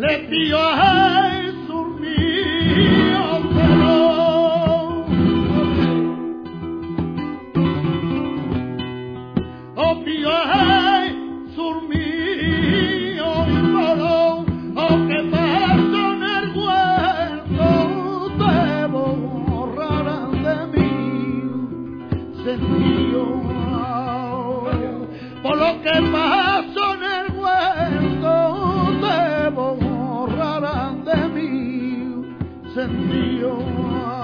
le pido a Jesús mío perdón. Oh, pido a Jesús mío perdón. Oh, que paso en el huerto te borrarán de mí sentido. Por lo que paso en el huerto te borrarán de mí sentido.